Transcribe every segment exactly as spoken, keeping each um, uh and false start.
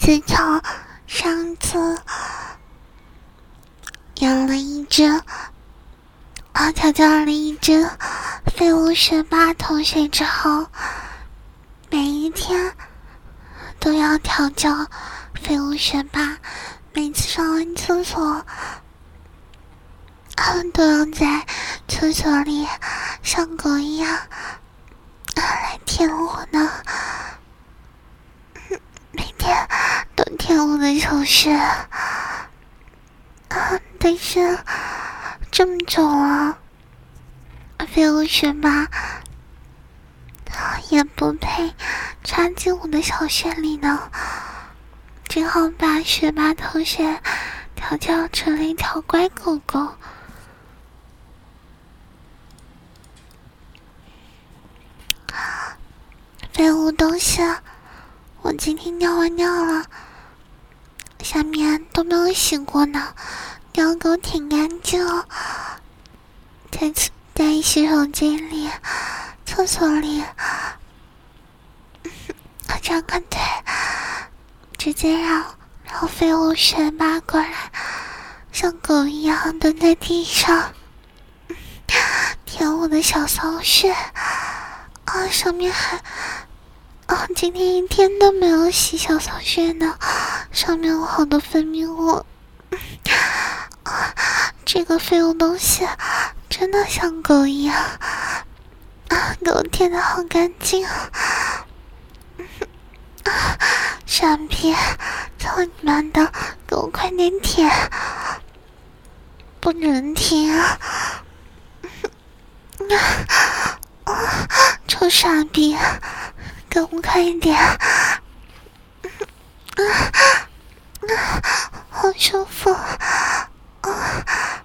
自从上次养了一只啊调教了一只废物学霸同学之后，每一天都要调教废物学霸，每次上完厕所都要在厕所里像狗一样来舔我呢，每天都舔我的小穴，但是这么久了，废物学霸也不配插进我的小穴里呢，只好把学霸同学调教成了一条乖狗狗。废物东西，我今天尿完尿了，下面都没有洗过呢，你要给我舔干净哦。在在洗手间里、厕所里，张开腿，直接让让废物学霸过来，像狗一样蹲在地上，舔我的小骚穴。啊，上面还啊，今天一天都没有洗小骚穴呢，上面有好多分泌物。啊，这个废物东西真的像狗一样，啊，给我舔得好干净啊！傻逼，操你妈的，给我快点舔，不能停啊！啊，臭傻逼，给我快一点！啊啊，好舒服！啊啊！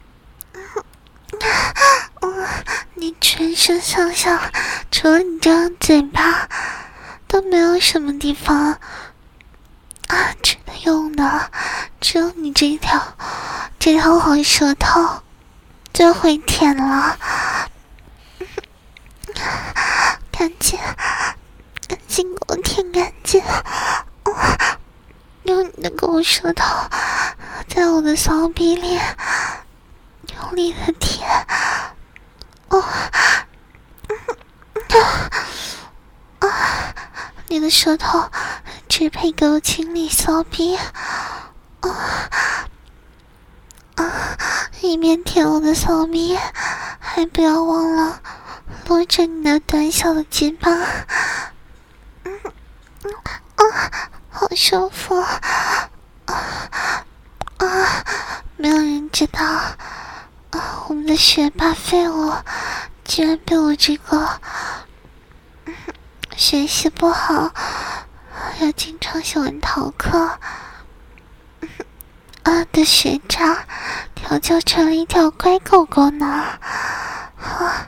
你全身上下，除了你这张嘴巴，都没有什么地方啊值得用的，只有你这条这条黄舌头最会舔了。赶紧赶紧给我舔干净！啊，用你的狗舌头在我的骚逼里用力的舔！哦，啊，你的舌头只配给我清理骚逼！啊啊！一边舔我的骚逼，还不要忘了撸着你的短小的鸡巴。嗯啊，好舒服啊！啊，没有人知道啊，我们的学霸废物居然被我这个、嗯、学习不好又经常喜欢逃课、嗯、啊的学渣调教成了一条乖狗狗呢！啊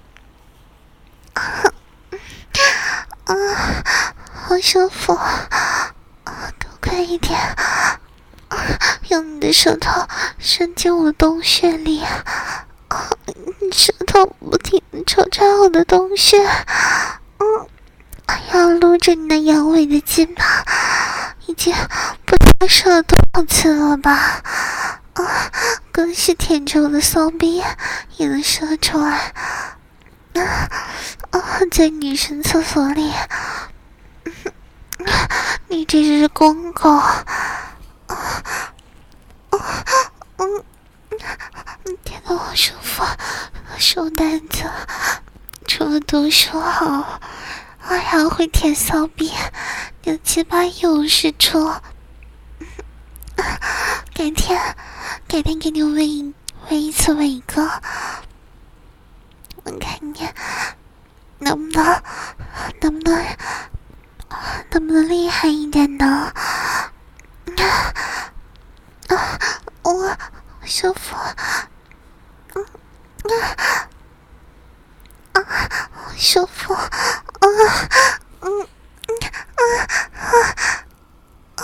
啊啊，好舒服！啊，给我快一点！啊，用你的舌头伸进我的洞穴里！啊，你舌头不停地抽插我的洞穴！嗯，要撸着你那阳痿的鸡巴，已经不知道射了多少次了吧？啊，更是舔着我的骚逼也能射出来！啊啊，在女生厕所里，嗯、你这只公狗！啊啊嗯，舔得好舒服，书呆子，除了读书好，还要会舔骚逼，你的鸡巴一无是处。改天，改天给你喂一喂一次伟哥，我看你能不能，能不能，能不能厉害一点呢？啊，我舒服，嗯啊啊，好舒服，啊，嗯啊啊啊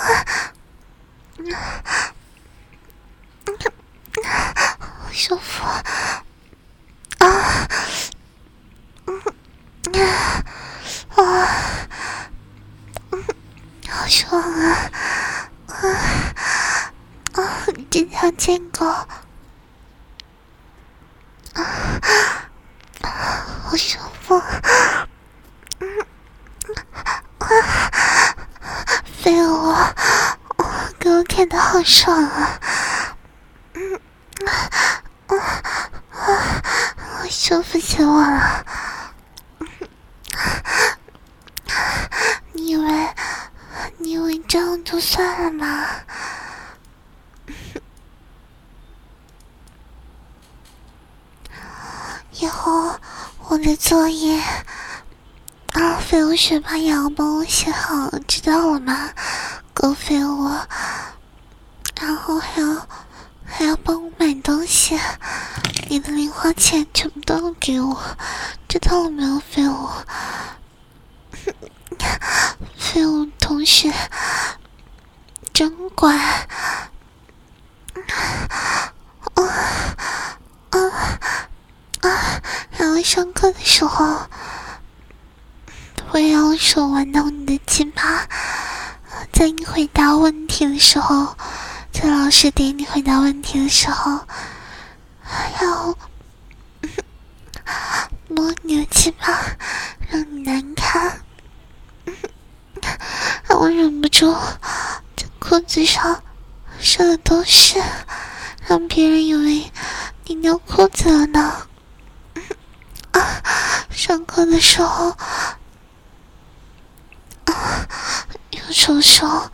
啊，好舒服，啊，嗯啊啊，嗯，好好爽啊！啊啊！这条贱狗，啊啊，好舒服！嗯啊，飞我，哦，给我舔的好爽啊！嗯啊啊啊！我舒服死我了！你以为你以为这样就算了吗？以后我的作业啊，废物学霸也要帮我写好，知道了吗？狗废物，然后还要还要帮我买东西，你的零花钱全部都要给我，知道了没有，废物？废物同学真乖。啊啊啊！然后上课的时候，我也要手玩到你的鸡巴，在你回答问题的时候，在老师点你回答问题的时候，还要摸你的鸡巴，让你难看，让我忍不住在裤子上射的都是，让别人以为你尿裤子了呢。啊！上课的时候，啊，用手手，啊，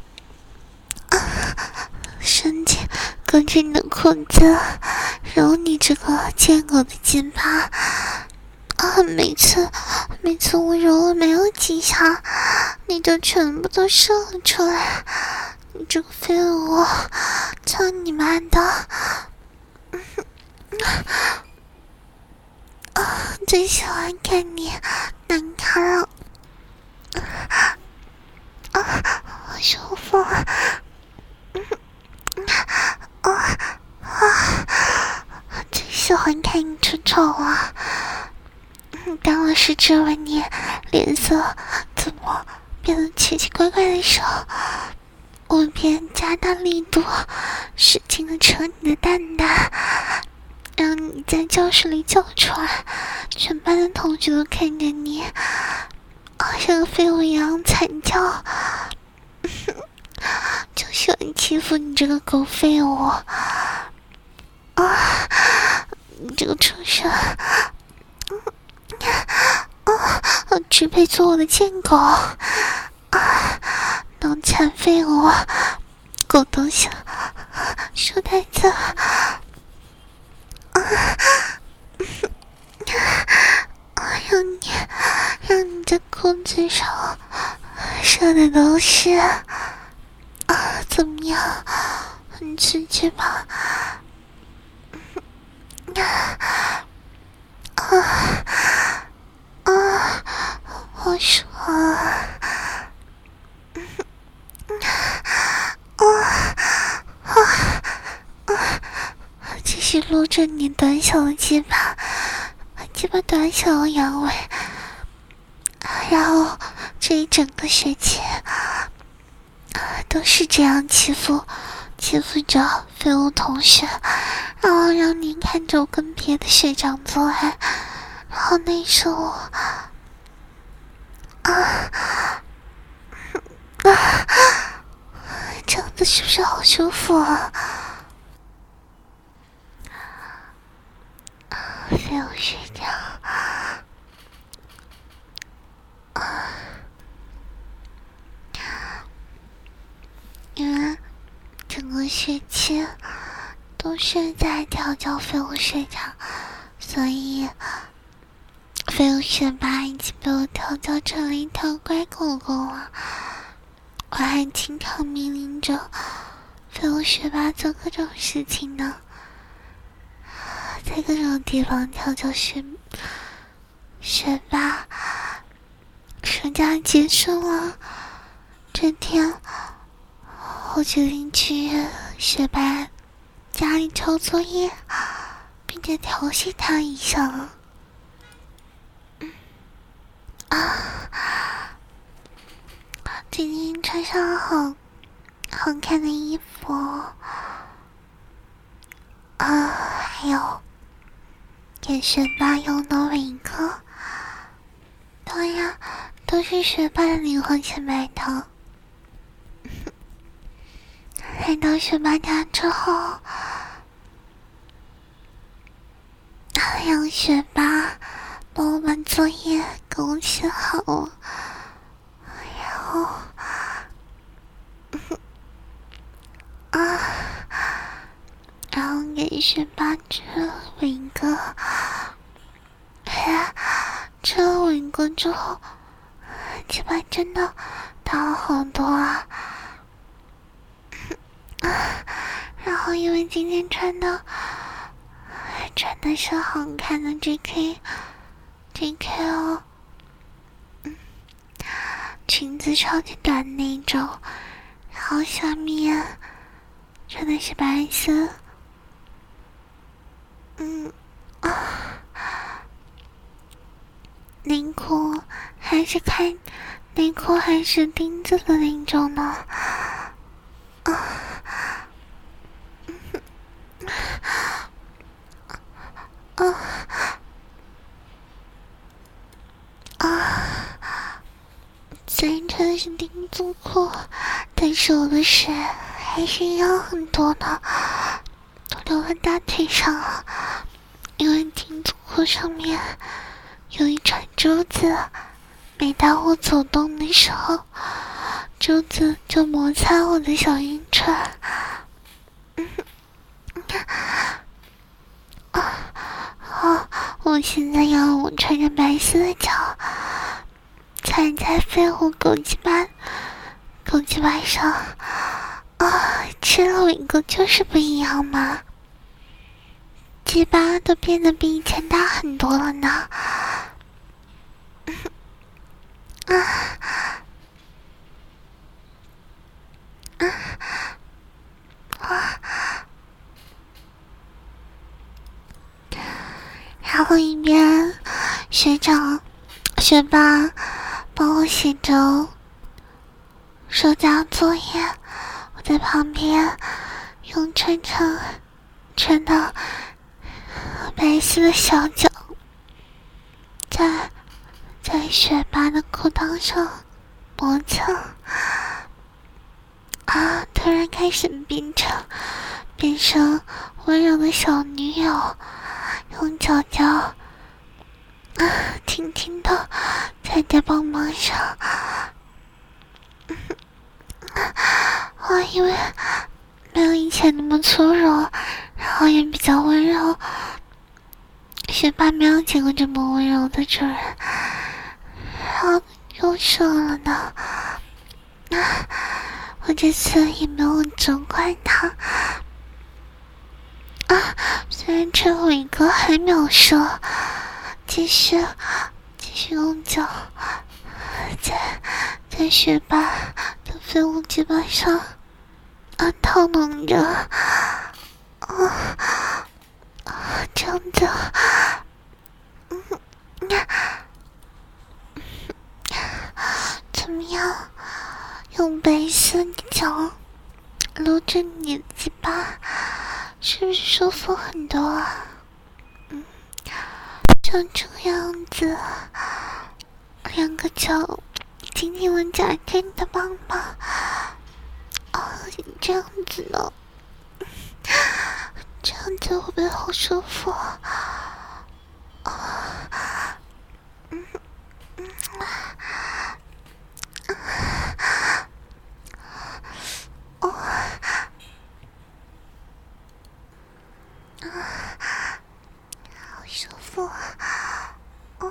伸进隔着你的裤子，揉你这个贱狗的鸡巴。啊！每次每次我揉了没有几下，你就全部都射了出来。你这个废物，操你妈的！啊，最喜欢看你难看了，啊，好舒服啊！啊啊，最喜欢看你出丑了。当老师质问你脸色怎么变得奇奇怪怪的时候，我便加大力度，使劲的扯你的蛋蛋，让你在教室里叫出来，全班的同学都看着你，好像个废物一样惨叫。就喜欢欺负你这个狗废物啊！你这个畜生！啊！只配做我的贱狗啊！脑残废物，狗东西，书呆子！啊！让你让你在裤子上射的都是啊！怎么样？很刺激吧？啊啊！好爽啊！啊啊啊！继续撸着你短小的鸡巴，鸡巴短小的阳痿，然后这一整个学期都是这样欺负欺负着废物同学，然后让你看着我跟别的学长做爱，然后那时候我啊啊，这样子是不是好舒服啊？废物学长啊，因为整个学期都是在调教废物学长，所以废物学霸已经被我调教成了一条乖狗狗了。我还经常命令着废物学霸做各种事情呢，在各种地方调教学学霸。暑假结束了，这天我决定去学霸家里抄作业，并且调戏他一下。嗯啊， 今天穿上好好看的衣服啊，还有给学霸用的伟哥，对呀，都是学霸的灵魂钱买的。来到学霸家之后，让学霸帮我把作业给我写好，然后啊，然后给学霸吃了伟哥。哎，吃了伟哥之后，鸡巴真的大了好多啊！然后因为今天穿的穿的是好看的 J K J K 哦，嗯，裙子超级短那种，然后下面穿的是白色，嗯啊，内裤还是开内裤还是钉子的那种呢，啊。啊啊！虽然穿的是丁字裤，但是我的水还是一样很多的，都流到大腿上了。因为丁字裤上面有一串珠子，每当我走动的时候，珠子就摩擦我的小阴唇。嗯，啊啊！我现在要我穿着白色的脚踩在废物狗鸡巴狗鸡巴上啊！吃了伟哥就是不一样嘛，鸡巴都变得比以前大很多了呢。啊啊啊！然后一边学长学霸帮我写着暑假作业，我在旁边用穿成穿到白色的小脚在在学霸的裤裆上磨蹭啊，突然开始变成变成温柔的小女友，用脚脚啊轻轻的踩在棒棒上。我因为没有以前那么粗鲁，然后也比较温柔，学霸没有见过这么温柔的主人，然后又射了呢。我这次也没有责怪他啊，虽然这伟哥还没有射，继续继续用脚在在学霸的废物鸡巴上啊套弄着，啊啊这样子，嗯，怎么样？用白色的脚搂着你的鸡巴，是不是舒服很多啊？嗯，像这个样子，两个脚紧紧地夹着你的棒棒，啊，这样子呢，这样子会不会好舒服啊？啊，嗯嗯啊。哦，啊，好舒服啊！哦，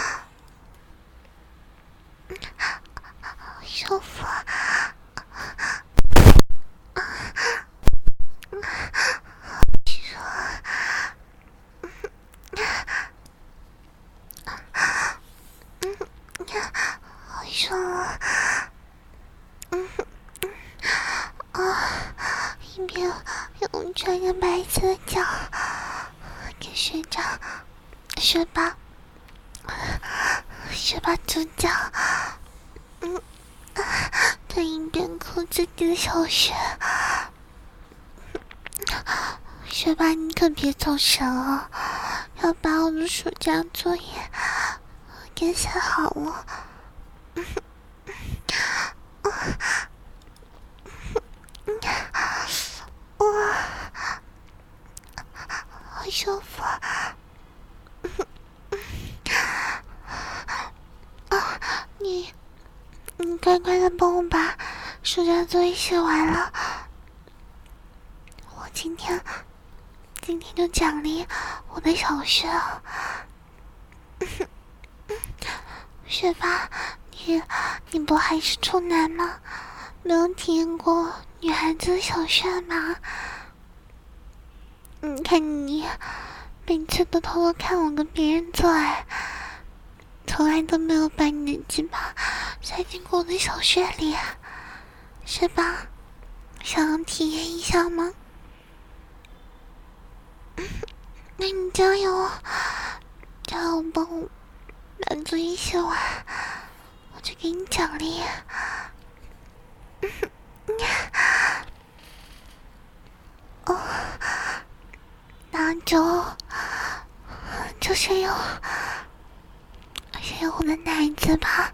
嗯，好舒服啊！啊，嗯，好爽啊！嗯，嗯，好爽啊！嗯嗯啊，一边用穿着白色的脚给学长学霸学霸主角，嗯， 还一边抠自己的小穴。学霸，你可别走神啊，要把我的暑假作业给写好了。哇，好舒服啊！你，你乖乖的帮我把暑假作业写完了，我今天，今天就奖励我的小学啊！学霸，你，你不还是处男吗？没有体验过女孩子的小穴吗？你看你，每次都偷偷看我跟别人做爱，从来都没有把你的鸡巴塞进过我的小穴里，是吧？想要体验一下吗？那你加油，加油帮我把作业写完，我就给你奖励。哦，那就就先用先用我的奶子吧，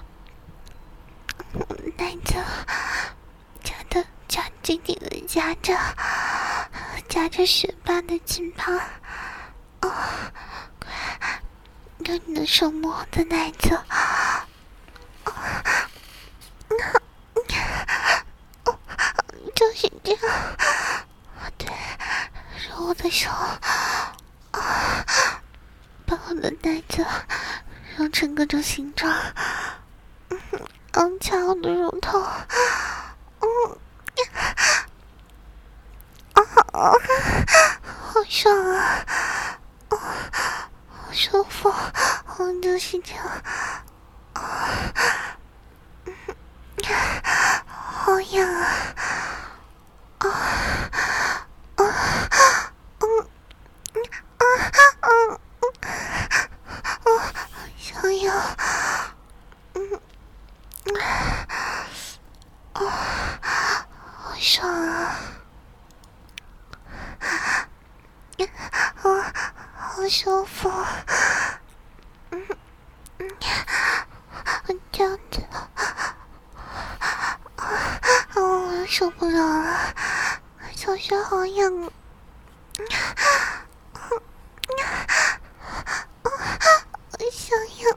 奶子夹的夹紧紧的夹着夹着学霸的肩膀。哦，快用你的手摸我的奶子。哦，就是这样。对，揉我的手，啊，把我的奶子揉成各种形状，嗯，刚掐我的乳头，嗯，啊啊，好爽啊，啊，好舒服，嗯，就是这样，啊，嗯，好痒啊。啊啊嗯嗯啊嗯嗯啊，想要嗯啊，好爽啊！啊，好舒服。嗯嗯，这样子，啊，我受不了了。小穴好痒啊！我想要，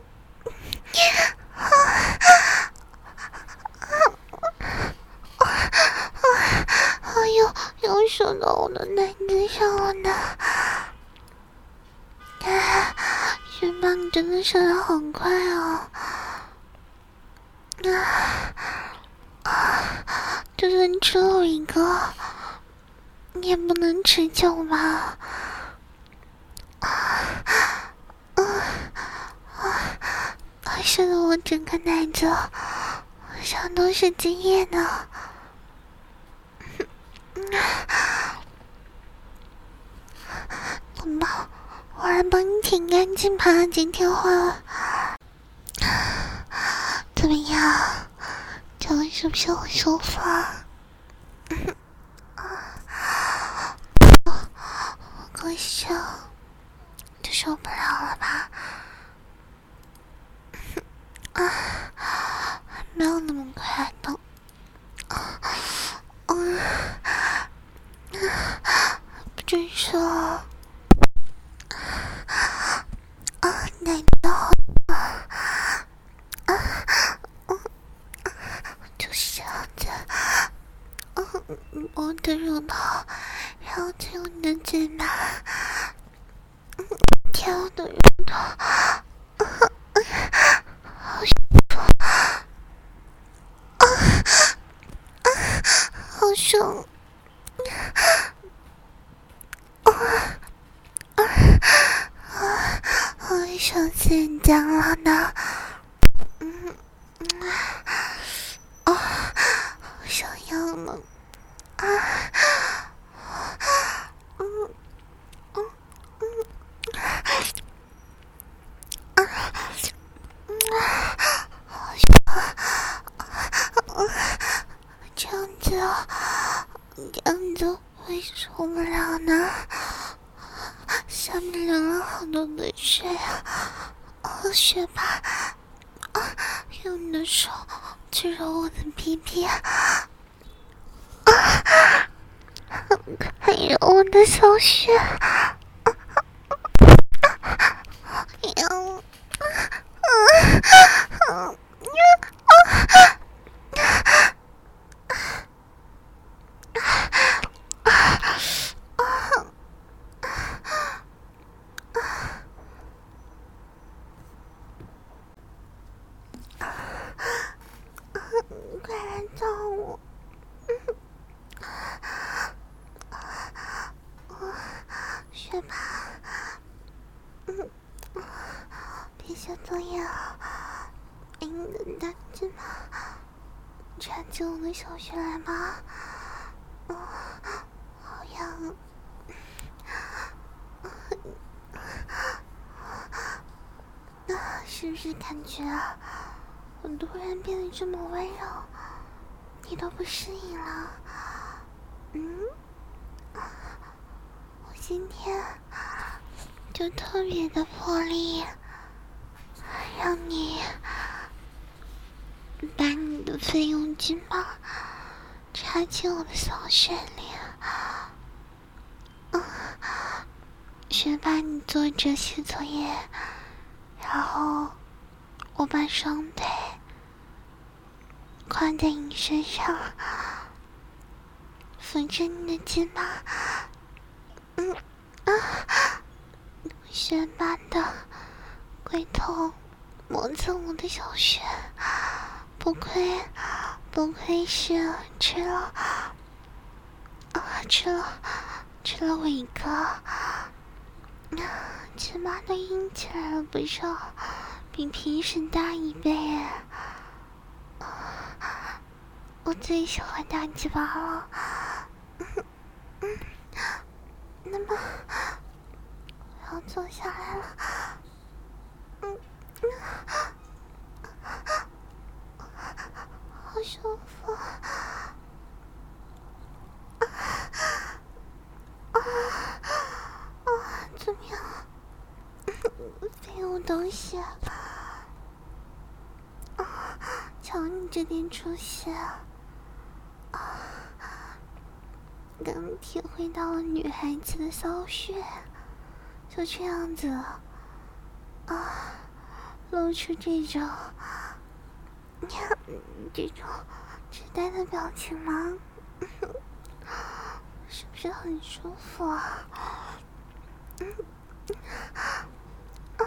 哎呦，又手到我的奶子上了呢！哎，学霸，你真的射得好快哦！啊啊！就算只有一个，你也不能持久吧？啊啊啊！射得我整个奶子上都是精液呢。宝宝，我来帮你舔干净吧，今天换怎么样？这样是不是很舒服啊？我可笑，就受不了了吧？啊，还没有那么快呢。嗯，不准说。啊，奶子好啊！啊，嗯，就是这样子。嗯，我的乳头，然后再用你的嘴巴，嗯，舔我的乳头，好舒服，啊啊，好爽，啊啊啊！我手心痒了呢，嗯嗯啊，好想要了。啊，嗯嗯嗯啊，嗯啊，好爽啊！ 子，这样子会受不了呢。下面流了好多的水啊！哦，学霸，啊，用你的手去揉我的屁屁，啊，还有我的小穴，啊，有，嗯嗯快来找我！学霸，嗯，别写作业了，你的大鸡巴插进我的小穴来吧，嗯，好痒，是不是感觉啊？我突然变得这么温柔，你都不适应了？嗯，我今天就特别的破例，让你把你的废用金棒插进我的小穴里。嗯，学霸，你坐着写作业，然后我把双腿跨在你身上，扶着你的肩膀，嗯啊，学霸的龟头磨蹭我的小穴，不愧不愧是吃了啊吃了吃了伟哥，鸡巴都硬起来了不少，比平时大一倍哎！我最喜欢大鸡巴了，嗯嗯，那么我要坐下来了，嗯嗯，好舒服，啊啊啊！怎么样？废物东西！啊，瞧你这点出息！啊，刚体会到了女孩子的骚穴，就这样子啊，露出这种这种痴呆的表情吗？是不是很舒服啊？嗯啊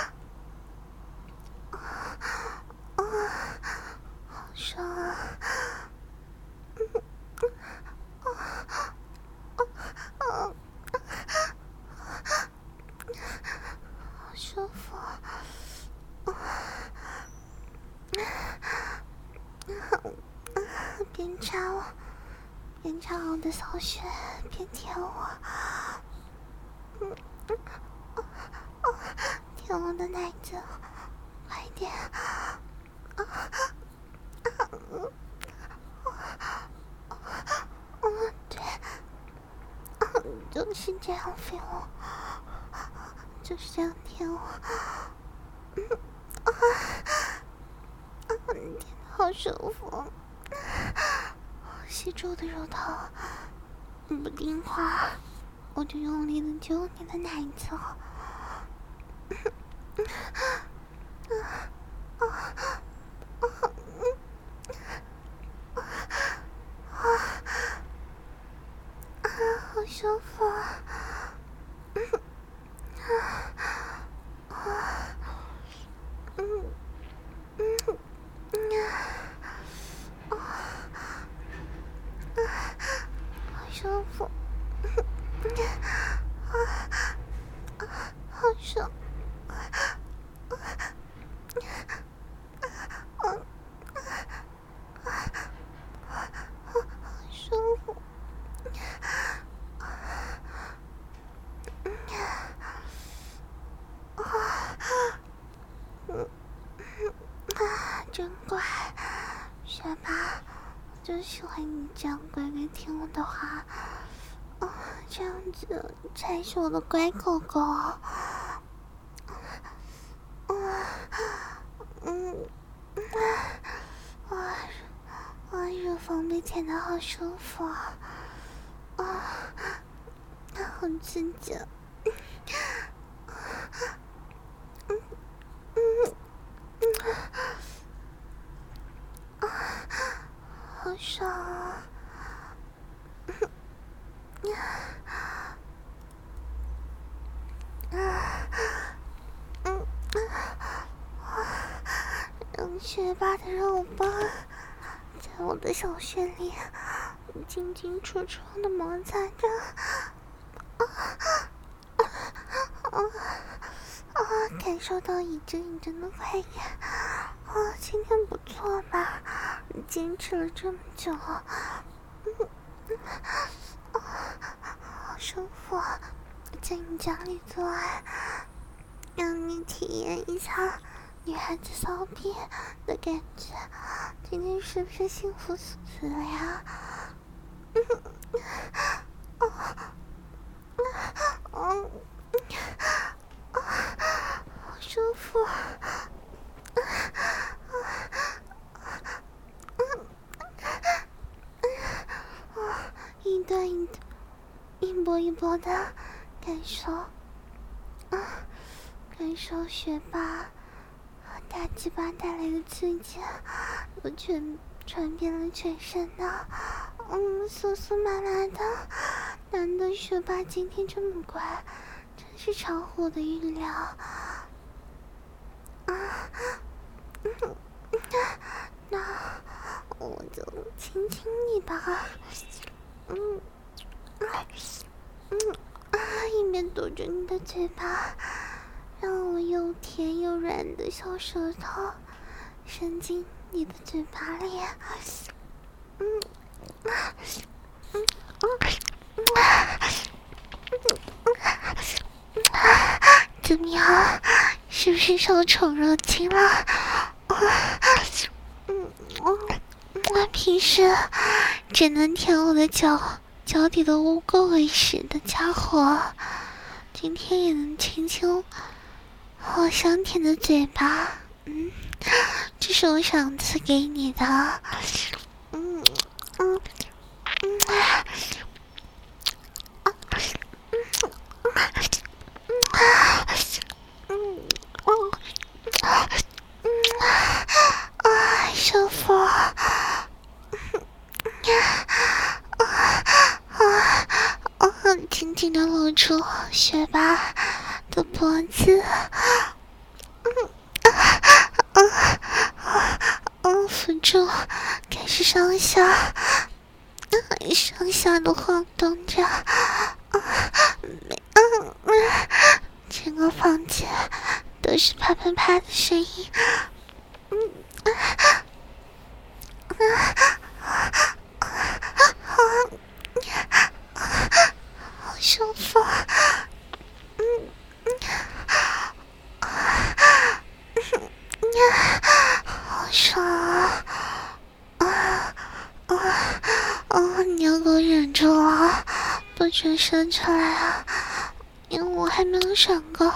啊，好爽啊！嗯啊啊啊！好舒服啊！边插我，边插我的小穴，边舔我，嗯嗯啊啊！舔我的奶子，快点！啊啊啊！嗯嗯，对，就是这样废我，就是这样舔我，嗯啊啊！舔得好舒服。吸住的乳头不听话，我就用力的揪你的奶子。好舒服啊！嗯嗯嗯啊，好舒服！啊啊，好爽！ 就喜欢你这样乖乖听我的话，啊，这样子才是我的乖狗狗。嗯嗯，哇哇，乳房被舔得好舒服啊！啊，好刺激！嗯嗯嗯，啊，好爽啊！嗯啊嗯啊，让学霸的肉棒在我的小穴里进进出出的摩擦着，啊啊啊啊！感受到一阵一阵的快感，啊，今天不错吧？坚持了这么久，嗯嗯啊，好舒服，在你家里做爱，让你体验一下女孩子骚逼的感觉，今天是不是幸福死了呀？嗯，啊啊啊！好舒服，啊啊啊！一段一段，一波一波的感受，啊，感受学霸大鸡巴带来的刺激，我全传遍了全身的，嗯，酥酥麻麻的。难得学霸今天这么乖，真是超乎我的预料。啊，嗯，那我就亲亲你吧。嗯，嗯啊，一边堵着你的嘴巴，让我又甜又软的小舌头伸进你的嘴巴里。嗯，啊，嗯，嗯，怎么样？是不是受宠若惊了？嗯嗯，平时只能舔我的脚脚底的污垢为食的家伙，今天也能亲亲我香甜的嘴巴。嗯，这是我上次给你的。嗯嗯嗯啊啊嗯啊嗯嗯啊嗯啊，舒服。紧紧的搂住学霸的脖子，嗯嗯嗯，扶住，开始上下，嗯，上下的晃动着，嗯嗯嗯，整个房间都是啪啪啪的声音，嗯嗯嗯，好舒服，嗯嗯，好爽啊！啊啊啊！你要给我忍住了，不准生出来啊！因为我还没有爽够，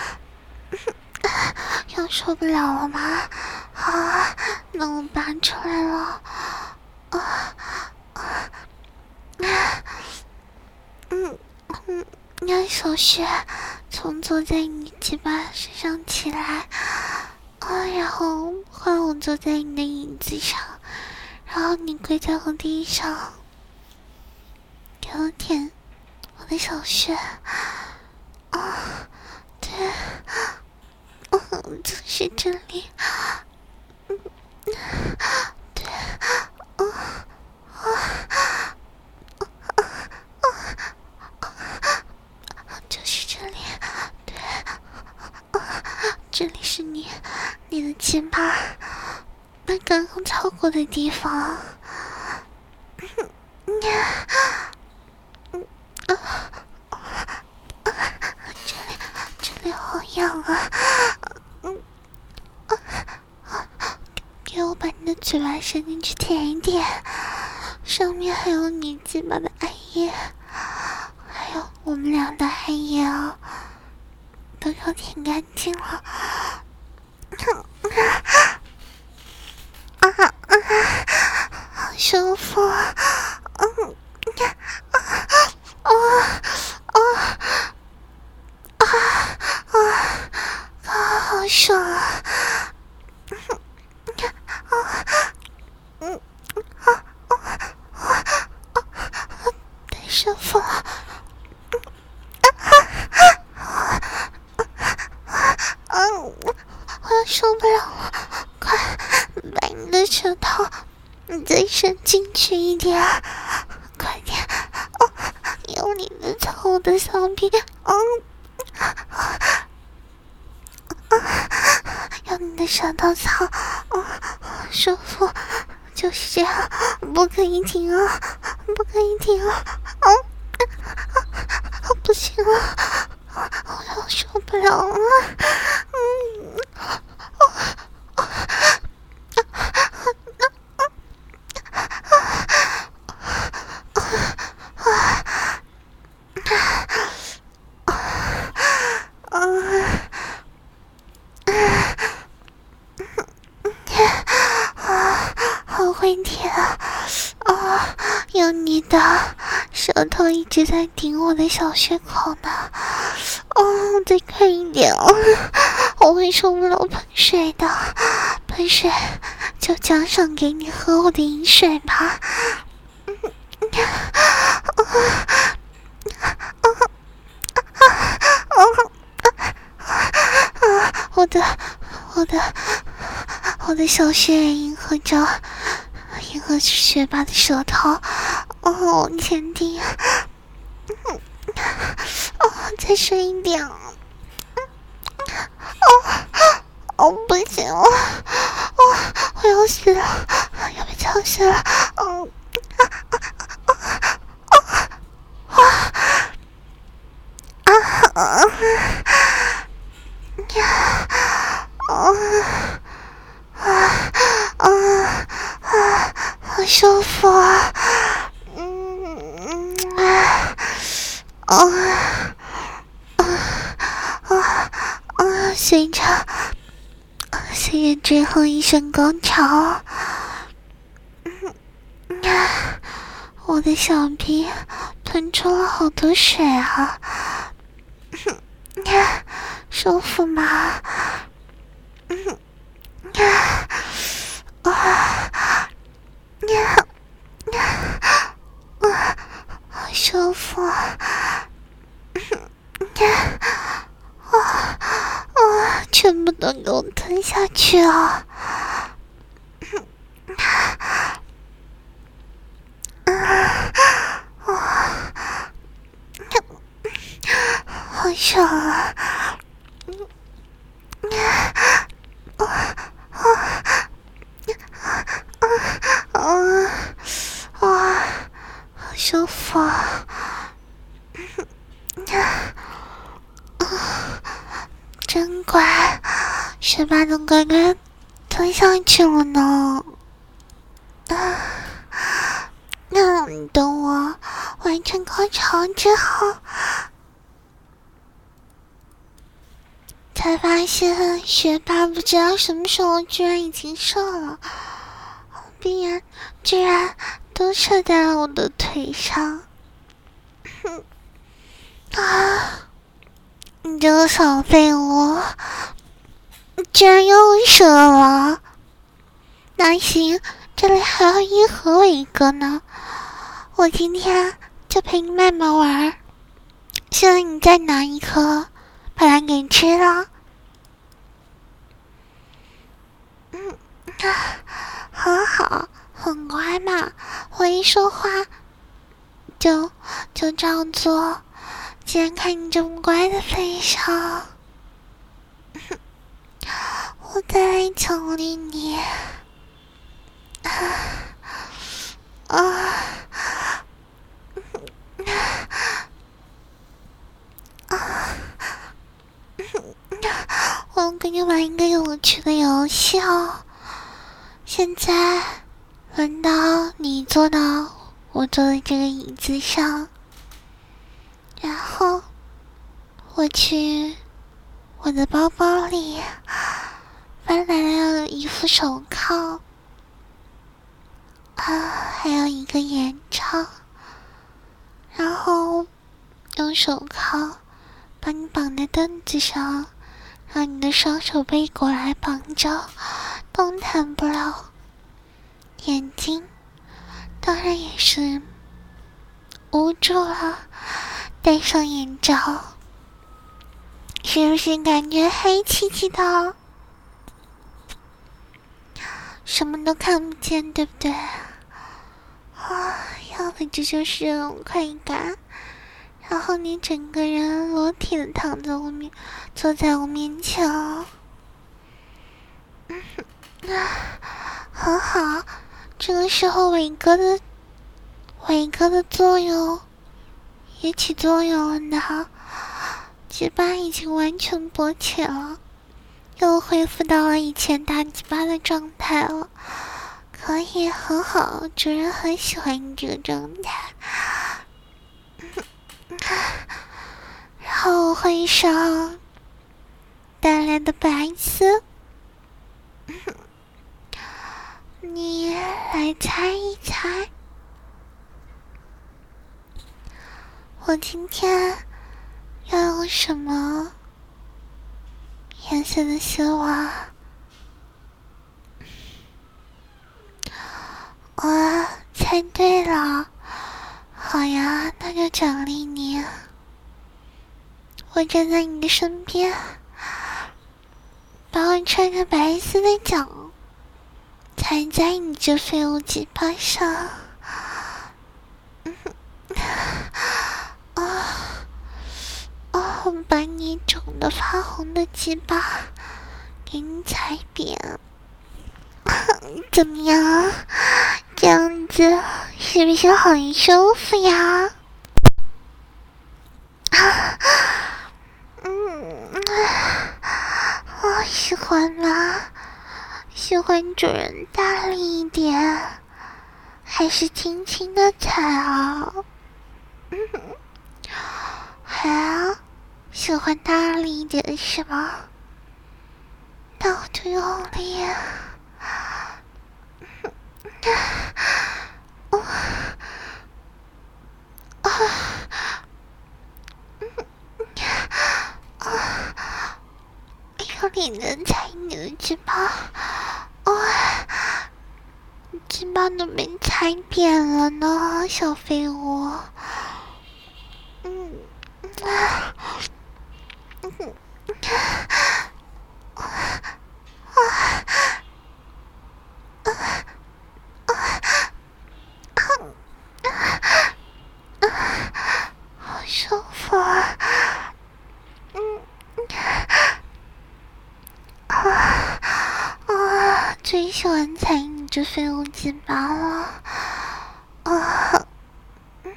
要受不了了吗？啊，那我拔出来了，啊啊！嗯嗯，让小雪从坐在你鸡巴身上起来，啊，然后换我坐在你的椅子上，然后你跪在我地上，给我舔我的小雪，啊，对，嗯，就是这里，嗯，对，啊啊啊！就是这里，对，啊，这里是你，你的鸡巴，那刚刚操过的地方，嗯嗯啊啊啊！这里，这里好痒啊，嗯啊啊！给我把你的嘴巴伸进去舔一点， 上面还有你鸡巴的艾叶，还有我们俩的艾叶啊，都要舔干净了。啊啊啊！好舒服，嗯，啊啊啊啊啊！啊，好爽啊！嗯啊啊啊啊！太舒服了！嗯，我要受不了了，快把你的舌头再伸进去一点，快点！哦，用你的操我的小臂，嗯，用你的舌头操，嗯，舒服，就是这样，不可以停啊，不可以停啊，嗯，不行了，我要受不了了，嗯，哦，好会舔啊！啊，有你的舌头一直在顶我的小穴口呢。哦，再快一点哦，我会受不了喷水的。喷水就奖赏给你喝我的饮水吧。嗯我的，我的，我的小穴迎合着，迎合着学霸的舌头。哦，天地，嗯，哦，再深一点。哦，哦，不行了，哦，我要死了，要被呛死了。嗯，啊啊啊啊！啊啊啊啊！好舒服啊！嗯啊啊啊啊啊！随着随着最后一声高潮，嗯啊，我的小臂喷出了好多水啊！啊，舒服吗？嗯啊啊啊啊！好舒服啊！嗯啊啊！全部都给我吞下去啊！啊！好爽啊！嗯啊啊啊啊啊！好舒服啊！真乖，学霸都乖乖吞下去了呢。啊，那等我完成高潮之后，才发现学霸不知道什么时候居然已经射了，并然居然都射在了我的腿上。啊！你这个小废物，居然又射了！那行，这里还有一盒我一个呢，我今天就陪你慢慢玩，现在你再拿一颗，把它给吃了。嗯啊，很好，很乖嘛，我一说话就就照做。既然看你这么乖的份上，我再来奖励你。啊啊！啊！我要跟你玩一个有趣的游戏哦。现在轮到你坐到我坐在这个椅子上，然后我去我的包包里翻来了一副手铐，啊，还有一个眼罩，然后用手铐把你绑在凳子上，让你的双手背过来绑着，动弹不了。眼睛当然也是捂住了，戴上眼罩，是不是感觉黑漆漆的，什么都看不见，对不对？啊，要的这就是这种快感。然后你整个人裸体的躺在我面，坐在我面前，嗯，啊，很好。这个时候伟哥的伟哥的作用也起作用了呢，鸡巴已经完全勃起了，又恢复到了以前大鸡巴的状态了，可以很好，主人很喜欢你这个状态。然后我会上带来的白丝，你来猜一猜，我今天要用什么颜色的丝袜？我猜对了，好呀，那就奖励你。我站在你的身边，把我穿着白丝的脚踩在你这废物鸡巴上，嗯，啊啊！把你肿得发红的鸡巴给你踩扁，怎么样？这样子是不是很舒服呀？啊，嗯，我喜欢啦，喜欢主人大力一点，还是轻轻的踩啊？嗯，还啊，喜欢大力一点是吗？那我就用力。哦，啊，嗯，啊，用力的踩你的鸡巴，哦，鸡巴都被踩扁了呢，小废物。嗯，啊，嗯，啊，啊，好舒服啊！嗯，啊啊！最喜欢踩你这废物鸡巴了！啊，嗯，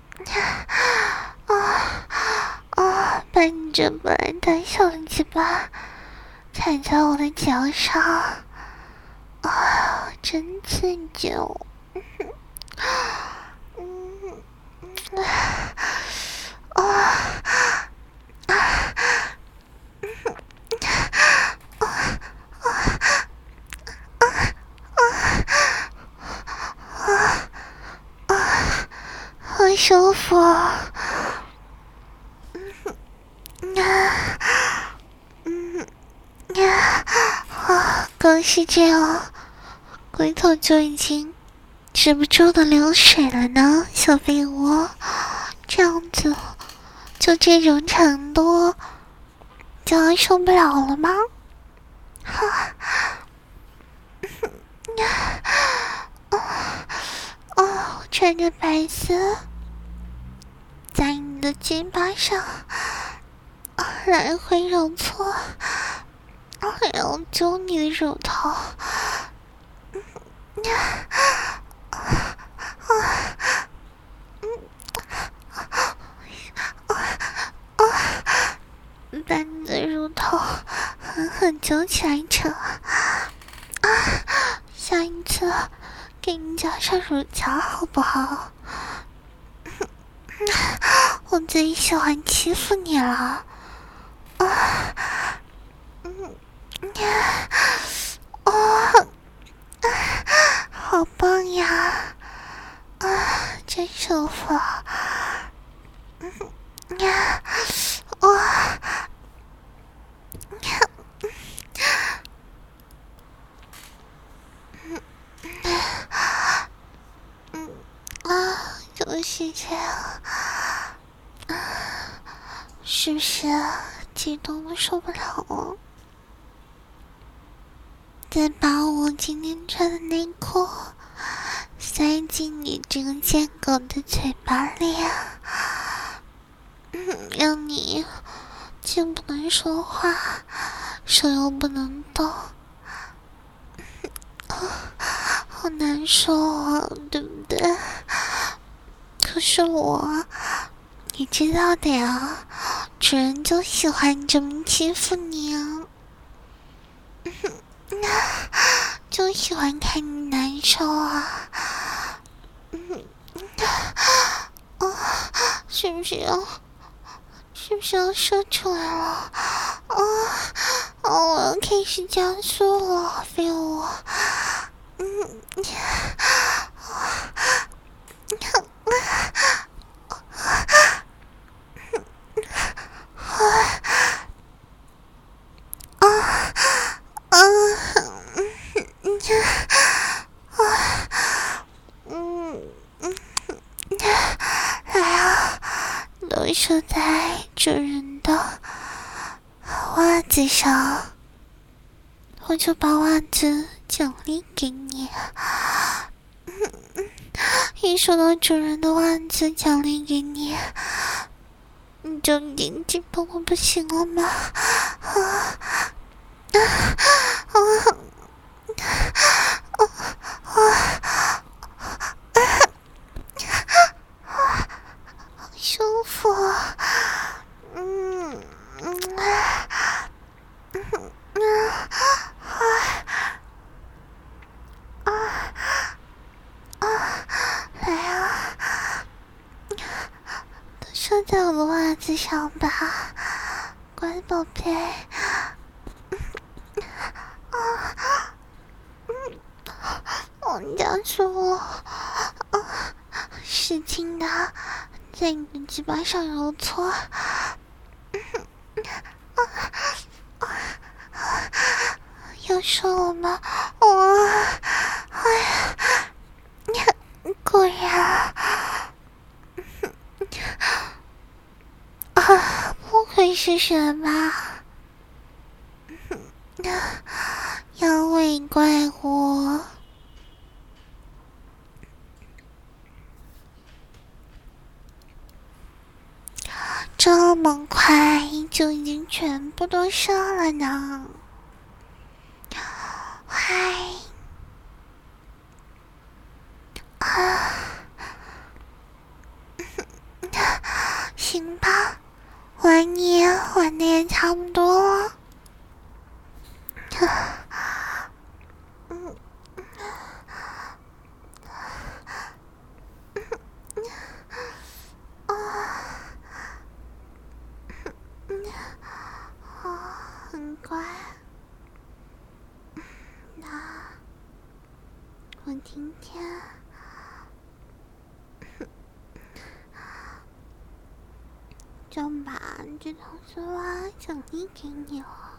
啊啊！把你这本来胆小的鸡巴踩在我的脚上，啊，真刺激哦！嗯，啊啊好舒服！嗯啊，嗯呀，啊，光是这样，龟头就已经止不住的流水了呢，小废物。这样子，就这种程度，就要受不了了吗？哈，哦哦，穿着白丝，在你的肩膀上来回揉搓，还要揪你的乳头。把你的乳头狠狠揪起来扯，啊！下一次给你加上乳胶好不好？ 我最喜欢欺负你了。啊，嗯，哦，好棒呀！啊，真舒服。嗯呀，哇，嗯啊，就是这样。是不是激动的受不了了？再把我今天穿的内裤塞进你这个贱狗的嘴巴里，嗯，让你既不能说话，手又不能动，好难受啊，对不对？可是我，你知道的呀，主人就喜欢这么欺负你啊。就喜欢看你难受啊，嗯，啊，是不是要，是不是要射出来了？啊，啊，我要开始加速了，飞我，嗯，啊，啊，嗯，嗯，嗯，来啊，都射在主人的袜子上，我就把袜子奖励给你。一说到主人的袜子奖励给你，你就已经激动的不行了吗？啊啊啊啊啊！好舒服，嗯嗯啊嗯啊啊啊！来啊！都射在我的袜子上吧，乖宝贝。啊，嗯，我加速了，啊，使劲的在你的鸡巴上揉搓，啊啊啊！要射了吗？哇，哎呀，果然，啊，不会是什么阳痿怪物。这么快就已经全部都射了呢！嗨，啊，行吧，玩你玩的也差不多了。嗯，啊，啊，很乖。那我今天就把这套丝袜奖励给你了。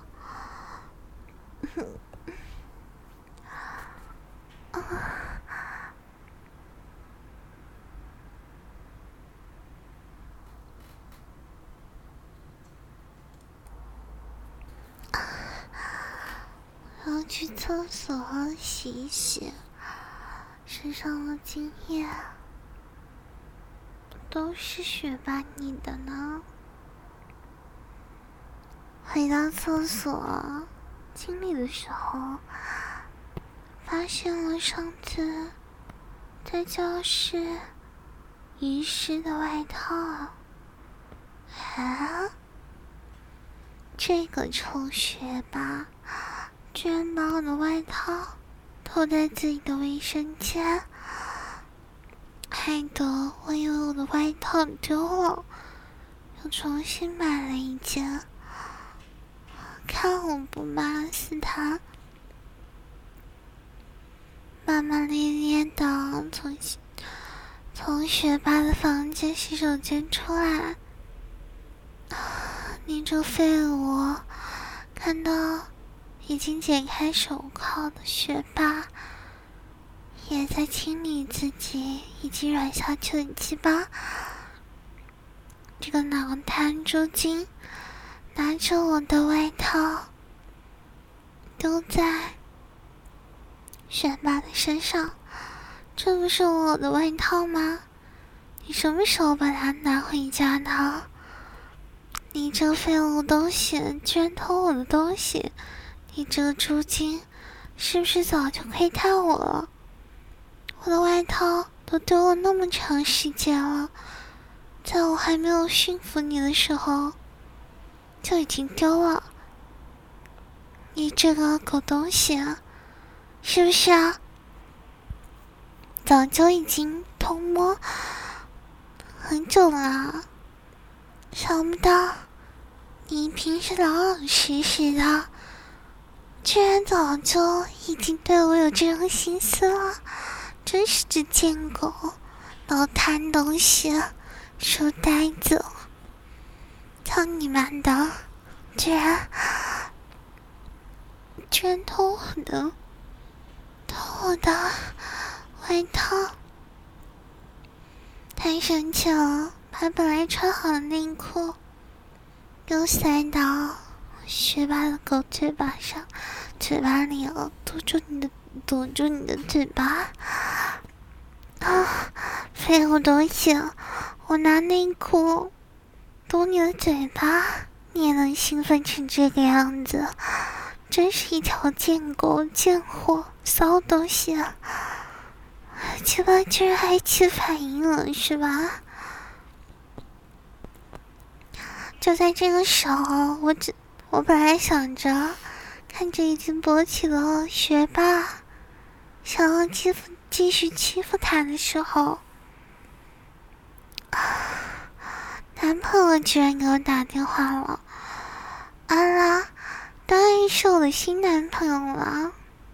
我要去厕所洗一洗，身上的精液都是学霸你的呢。回到厕所清理的时候，发现了上次在教室遗失的外套。啊，这个臭学霸居然把我的外套偷在自己的卫生间，还害得我以为我的外套丢了，又重新买了一件。看我不骂死他，骂骂咧咧的从从学霸的房间洗手间出来。你这废物！看到已经解开手铐的学霸，也在清理自己已经软下去的鸡巴。这个脑瘫猪精拿着我的外套丢在学霸的身上，这不是我的外套吗？你什么时候把它拿回家的？你这个废物东西，居然偷我的东西！你这个猪精，是不是早就窥探我了？我的外套都丢了那么长时间了，在我还没有驯服你的时候，就已经丢了。你这个狗东西，是不是啊？早就已经偷摸很久了，想不到你平时老老实实的，居然早就已经对我有这种心思了，真是只贱狗，脑瘫东西，书呆子，操你妈的！居然居然偷我的偷我的外套，太生气了，把本来穿好的内裤又塞到学霸的狗嘴巴上，嘴巴里了，堵住你的堵住你的嘴巴啊！废物东西，我拿内裤堵你的嘴巴，你也能兴奋成这个样子，真是一条贱狗贱货骚东西啊！鸡巴居然还起反应了是吧？就在这个时候，我只我本来想着看着已经勃起的学霸想要欺负继续欺负他的时候，男朋友居然给我打电话了。啊啦，当然是我的新男朋友了。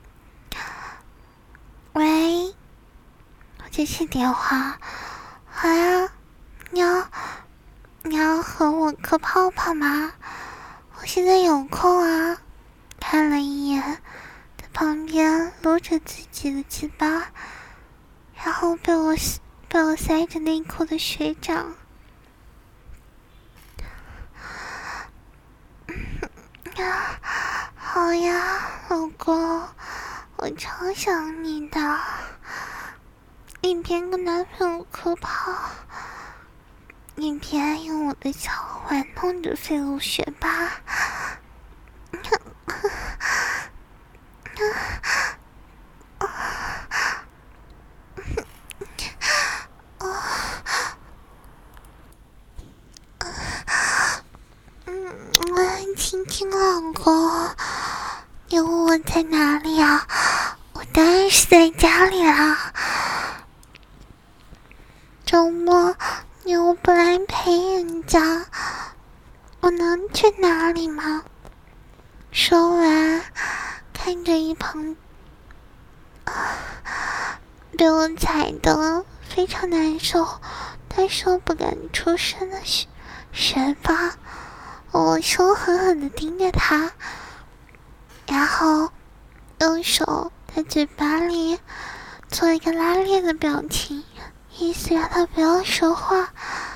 喂，我接起电话。好呀，你要你要和我磕泡泡吗？我现在有空啊。看了一眼在旁边撸着自己的鸡巴，然后被我被我塞着内裤的学长。好呀，老公，我超想你的。一边跟男朋友磕泡，一边用我的脚玩弄着废物学霸。嗯，亲亲老公，你问我在哪里啊？我当然是在家里啦。周末你我不来陪人家，我能去哪里吗？说完，看着一旁被我踩得非常难受，但是我不敢出声的学学霸，我凶狠狠地盯着他，然后用手在嘴巴里做一个拉链的表情，意思让他不要说话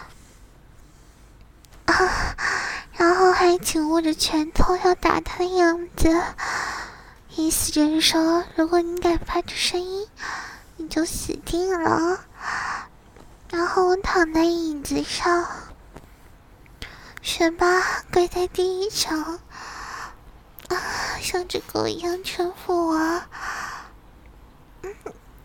啊，然后还紧握着拳头要打他的样子，意思就是说，如果你敢发出声音，你就死定了。然后我躺在椅子上，学霸跪在地上，啊，像只狗一样搀扶我。嗯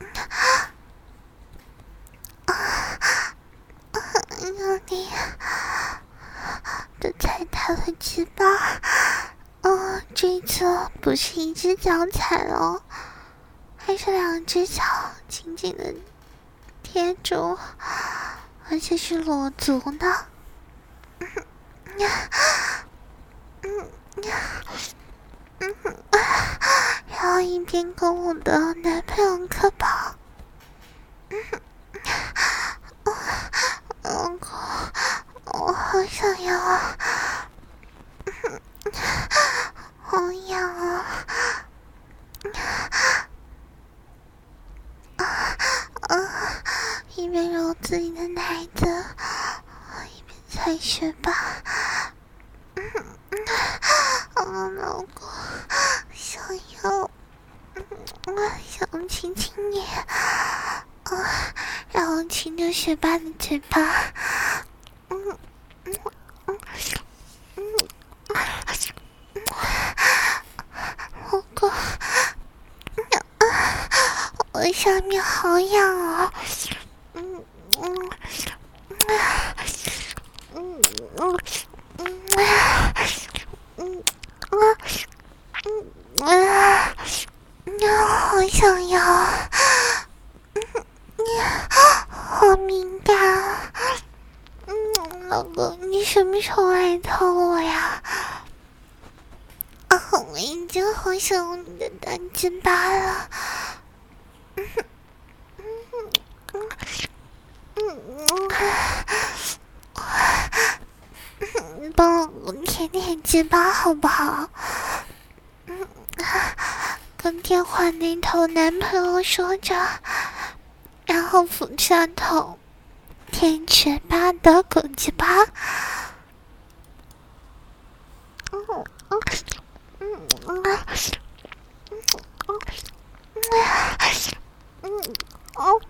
啊啊！用力的踩他的鸡巴，嗯，这次不是一只脚踩了，还是两只脚紧紧的贴贴住，而且是裸足的。嗯嗯嗯，然后一边跟我的男朋友磕抱。嗯，老公，我好想要啊！好痒啊！啊！一边揉自己的奶子，一边踩雪巴。嗯嗯，啊，老公，想要，嗯，想亲亲你，啊，然后亲着雪巴的嘴巴，嗯嗯嗯嗯，老公，我下面好痒啊！嗯嗯嗯嗯嗯嗯嗯啊！好想要，嗯好敏感。嗯，老公，你什么时候来套我呀？啊，我已经好想要你的大鸡巴了。嗯嗯嗯嗯嗯，你帮我舔舔鸡巴好不好？嗯，跟电话那头男朋友说着，然后俯下头舔雪巴的狗鸡巴。嗯嗯嗯嗯嗯嗯哦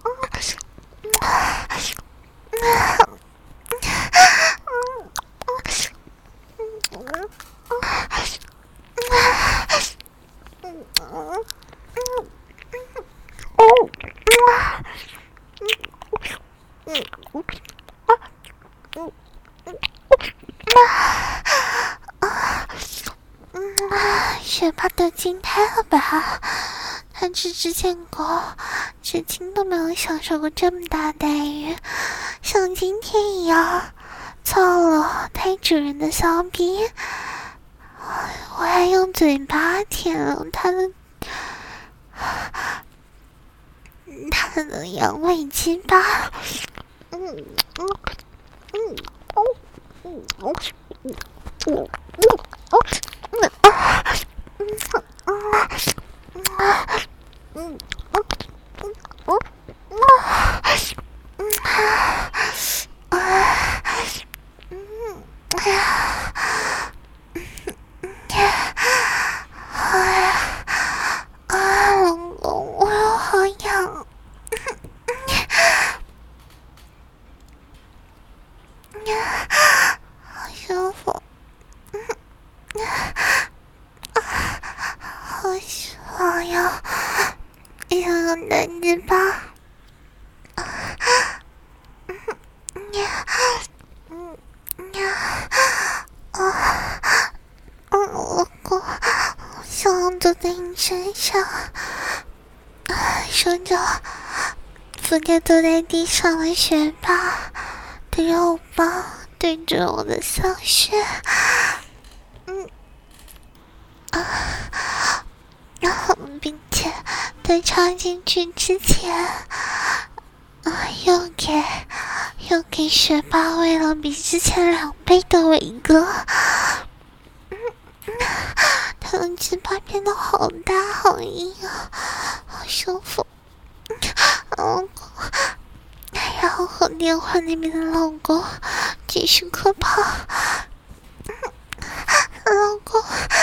雪巴都惊呆了吧？他只只见过，至今都没有享受过这么大待遇，像今天一样操了他主人的骚逼，我还用嘴巴舔了他的他的阳痿鸡巴。嗯嗯嗯哦嗯哦嗯哦哦嗯啊嗯啊嗯啊嗯哦嗯哦啊嗯啊啊嗯哎呀哎呀啊老公，我又好痒。好舒服，好想要，想要男鸡巴，嗯呀，啊，嗯，老公，我想要坐在你身上，说着，扶着坐在地上的雪巴的肉棒对着我的骚穴，嗯。啊，然后并且在插进去之前，啊，又给又给雪巴喂了比之前两倍的伟哥，嗯，他的鸡巴变得好大好硬啊，好舒服，老公，然后和电话那边的老公继续磕炮，老公。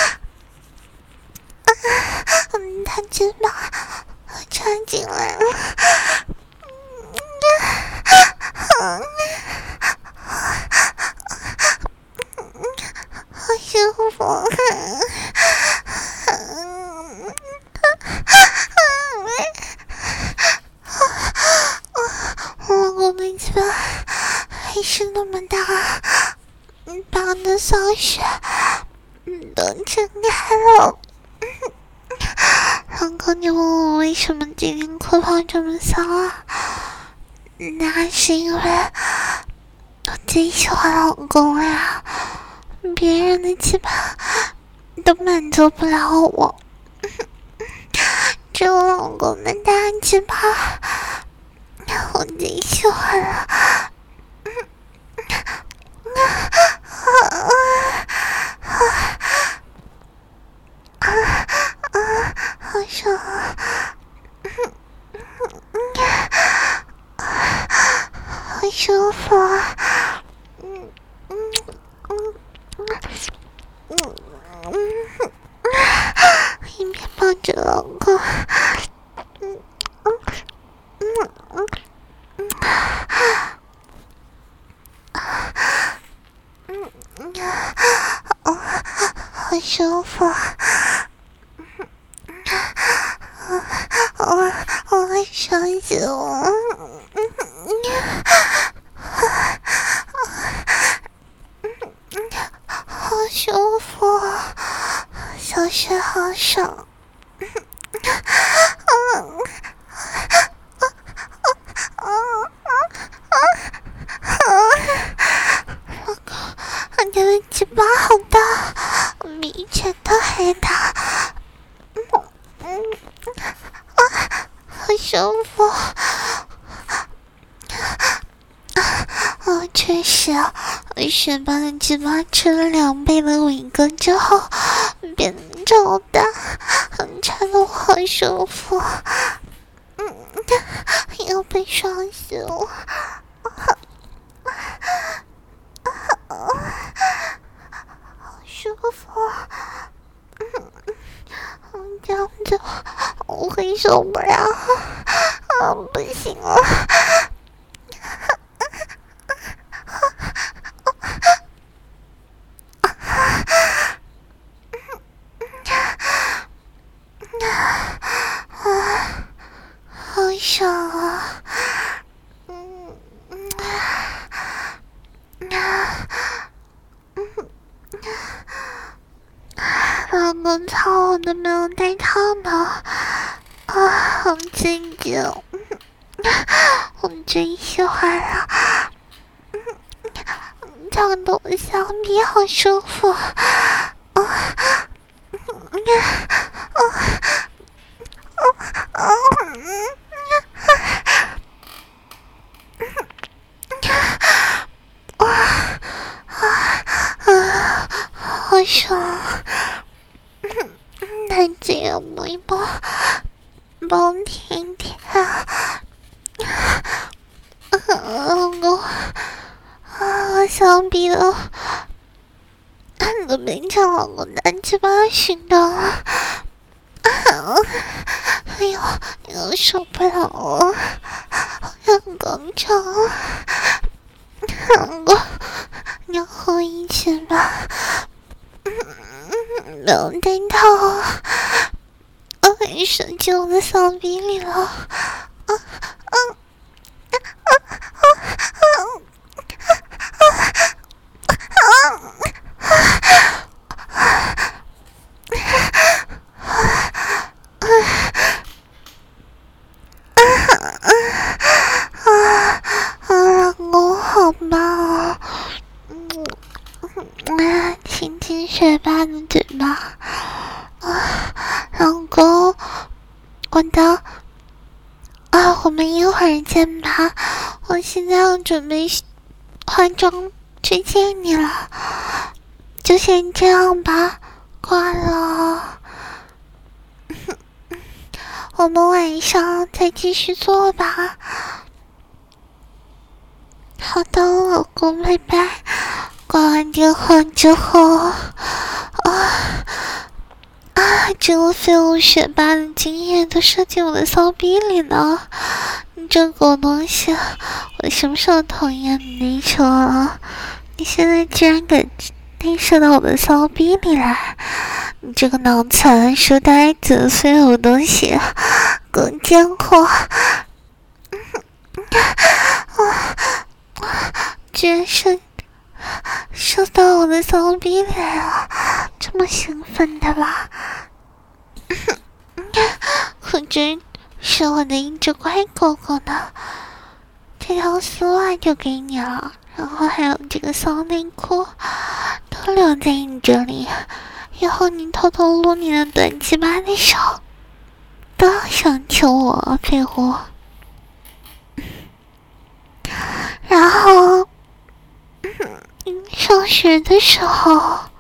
嗯，他真把我插进来了，嗯，好舒服，嗯，我我的鸡巴还是那么大，嗯，把我的骚穴嗯都撑开了。老公，你问我为什么今天裤泡这么骚啊？ 那是因为我最喜欢老公呀，别人的鸡巴都满足不了我，只有老公的大鸡巴我最喜欢了。好爽啊！好舒服啊！嗯嗯嗯嗯嗯嗯，一边抱着老公，嗯嗯嗯嗯嗯，嗯嗯，哦，好舒服啊！我我伤心了，好舒服，小穴好爽，你的鸡巴好大，比以前的还大，嗯。好舒服，我确实，我雪巴的鸡巴吃了两倍的伟哥之后变得超大，穿的我好舒服，嗯，又被爽死了，好舒服，嗯，这样子我会受不了。啊，不行了！好爽啊！嗯嗯啊嗯，老公操我都没有带套呢，啊，好刺激哦！我最喜欢了，这样的我小臂好舒服，啊，啊，啊，啊，哇，啊，好爽！那这样摸一摸，帮我舔一舔。老公，啊，我小臂都都变成老公的鸡巴熏到了，啊，哎呦，又受不了了，要高潮，老公，你要和我一起吧，没有带套，我很射进我的小臂里了，啊啊！老公好棒哦！嗯，亲亲雪巴的嘴巴，啊，老公，我的。啊，我们一会儿见吧，我现在要准备化妆去见你了，就先这样吧，挂了。我们晚上再继续做吧。好的，老公，拜拜。挂完电话之后，啊啊，这个废物学霸的精液都射进我的骚逼里了，你这狗东西，我什么时候讨厌你内射了？你现在居然给内射到我的骚逼里来！你这个脑残、书呆子、废物东西，狗贱货！居然射射到我的骚逼里来了，这么兴奋的吧？可真是我的一只乖狗狗呢！ 这条丝袜就给你了，然后还有这个骚内裤都留在你这里，以后你偷偷撸你的短鸡巴的时候都要想起我，废物。然后嗯，上学的时候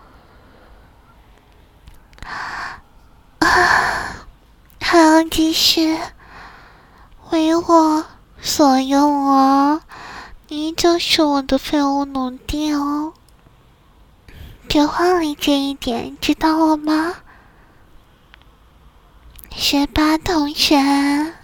啊，还要继续为我所用哦，你就是我的废物奴婢哦，别忘了这一点，知道了吗？学霸同学。